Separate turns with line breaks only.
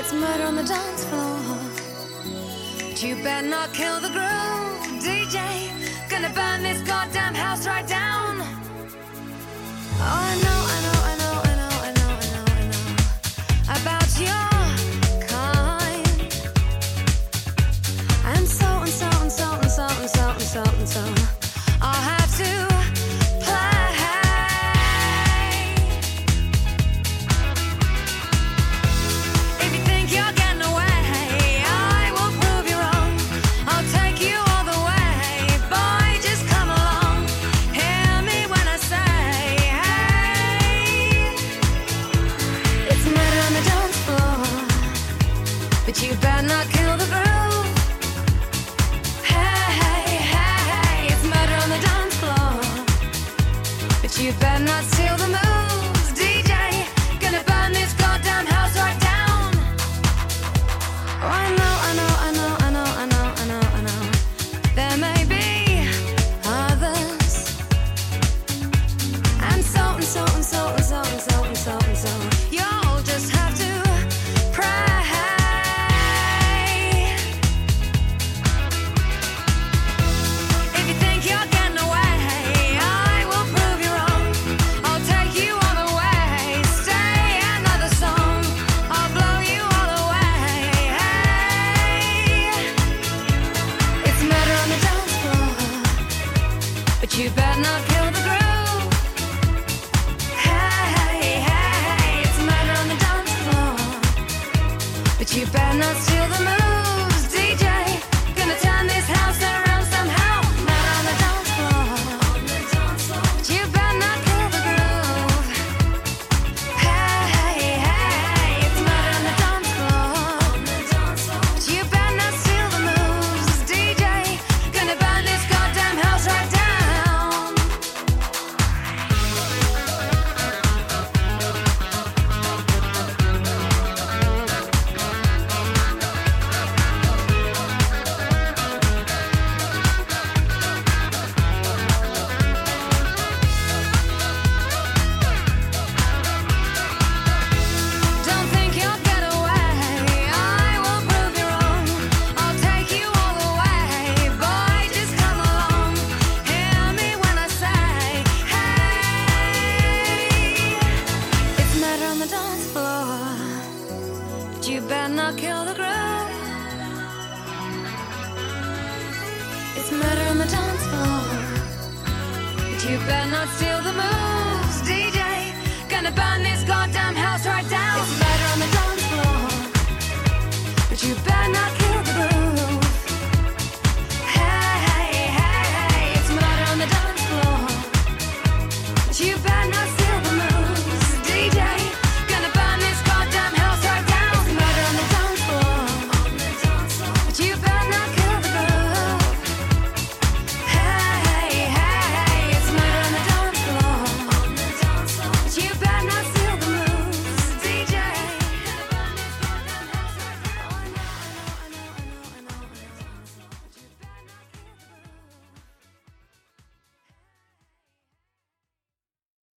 It's murder on the dance floor. But you better not kill the groove, DJ. Gonna burn this goddamn house right down. Oh, I know, I know, I know, I know, I know, I know, I know about your kind. And so and so and so and so and so and so and so I'll have to play. If you think you're getting away, I will prove you wrong. I'll take you all the way. Boy, just come along. Hear me when I say, hey. It's murder on the dance floor, but you better not kill the groove. Hey, hey, hey, hey. It's murder on the dance floor, but you better not steal the moves, DJ. Gonna burn this goddamn house right down. Oh, I know, I know, I know, I know, I know, I know, I know. There may be others, and so and so and so and so and so and so and so. You'll just have to pray. If you think you're getting away, I will prove you wrong. I'll take you all the way. Stay another song. I'll blow you all away. Hey. It's murder on the dance floor, but you better not kill the groove. Hey, hey, hey. It's murder on the dance floor, but you better not steal the moves, DJ. Gonna turn this house around somehow. Murder on the dance floor, but you better not kill the groove. Hey, hey, hey. It's murder on the dance floor, but you better not steal the moves, DJ. Gonna burn this goddamn house right down. Don't think you'll get away. I will prove you wrong. I'll take you all the way. Boy, just come along. Hear me when I say, hey. It's murder on the dance floor, but you better not kill the groove. It's murder on the dance floor, but you better not steal the moves, DJ. Gonna burn this goddamn